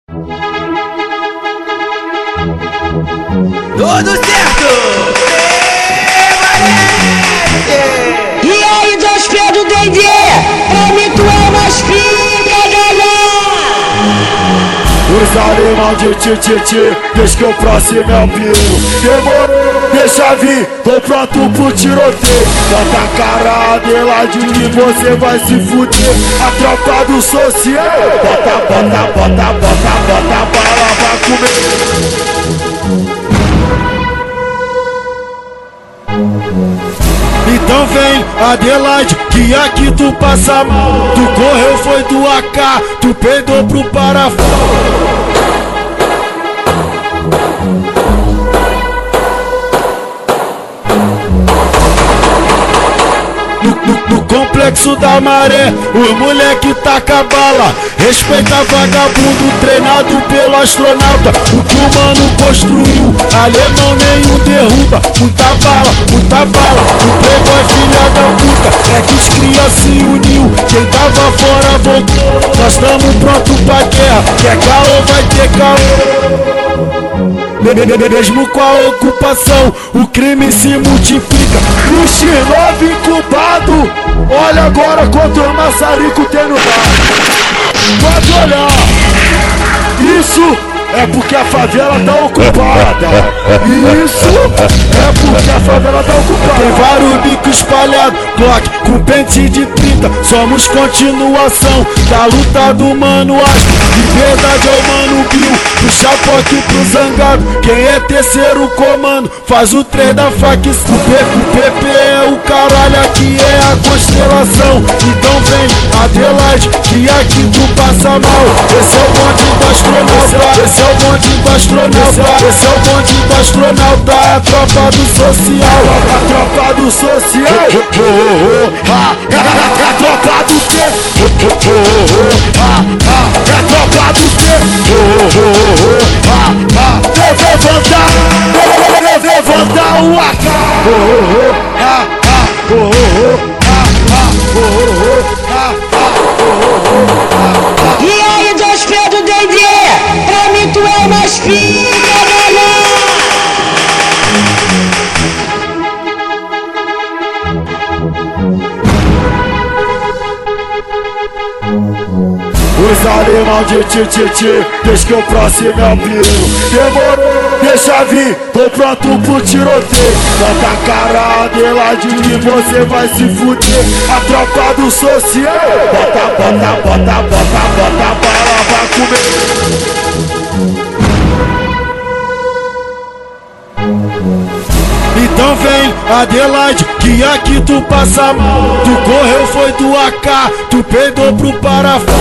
Tudo certo! E aí, Dois Pedro D&D, pra mim tu é mais pica, galera! Os alemão de tititi, diz que o próximo é o perigo. Demorou, deixa vir, tô pronto pro tiroteio. Bota a cara Adelaide que você vai se fuder. A tropa do social, bota bala pra comer. Então vem, Adelaide, que aqui tu passa mal. Tu correu, foi do AK, tu peidou pro parafuso. No complexo da maré, o moleque taca bala. Respeita vagabundo, treinado pelo astronauta. O que o mano construiu, alemão nenhum derruba. Muita bala, o playboy filha da puta. É que os cria se uniu, quem tava fora voltou. Nós tamo pronto pra guerra, quer caô vai ter caô. Mesmo com a ocupação, o crime se multiplica. O X9 incubado, olha agora quanto maçarico tem no bar. Pode olhar, isso é porque a favela tá ocupada. Isso é porque a favela tá ocupada. Tem vários bicos espalhados, Glock com pente de 30. Somos continuação da luta do Mano Astro. De verdade é o Mano Bill, do Chapoque pro Zangado. Quem é terceiro comando, faz o trem da facção. O PP é o caralho, aqui é a constelação. Então vem, Adelaide, que aqui tu passa mal. Esse é o bonde do astronauta. Esse é o bonde do astronauta. Esse é o bonde do astronauta. É a tropa do social. A tropa do social. É a tropa do quê? É a tropa do quê? Levantar o AK. E aí, Dois Pedro D&D, pra mim tu é mais pica, galera! Os alemão de tititi, diz que o próximo é o perigo. Demorou, deixa vir, tô pronto pro tiroteio. Bota a cara Adelaide que você vai se fuder. A tropa do social, bota bala pra comer. Então vem, Adelaide, que aqui tu passa mal. Tu correu, foi do AK, tu peidou pro parafuso.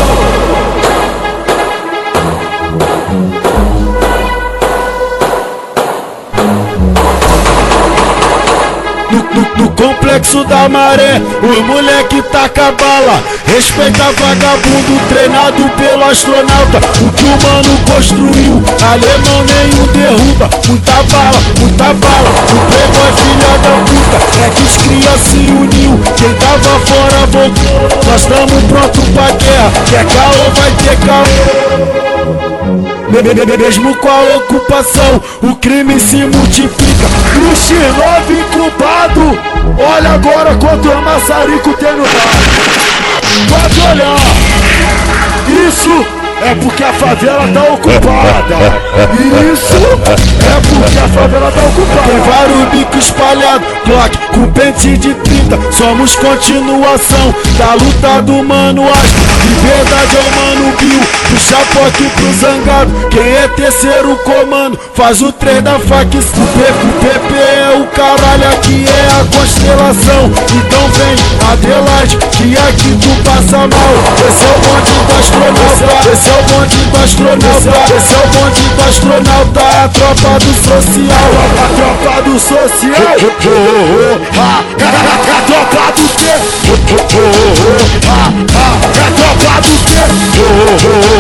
No complexo da maré, o moleque taca bala. Respeita vagabundo, treinado pelo astronauta. O que o mano construiu, alemão nenhum derruba. Muita bala, o playboy filha da puta. É que os cria se uniu, quem tava fora voltou. Nós tamo pronto pra guerra, quer caô vai ter caô. Mesmo com a ocupação, o crime se multiplica. O X9 incubado, olha agora quanto maçarico tem no bar. Pode olhar, isso é porque a favela tá ocupada. Isso é porque a favela tá ocupada. Tem vários bicos espalhados, Glock com pente de 30. Somos continuação da luta do Mano Astro. De verdade é o Mano Bill, do Chapoque pro Zangado. Quem é terceiro comando, faz o trem da facção. O PP é o caralho, aqui é a constelação. Então vem, Adelaide, que aqui tu passa mal. Esse é o bonde do astronauta. Esse é o bonde do astronauta. Esse é o bonde do astronauta. É a tropa do social. A tropa do social. É a tropa do quê? É a tropa do quê?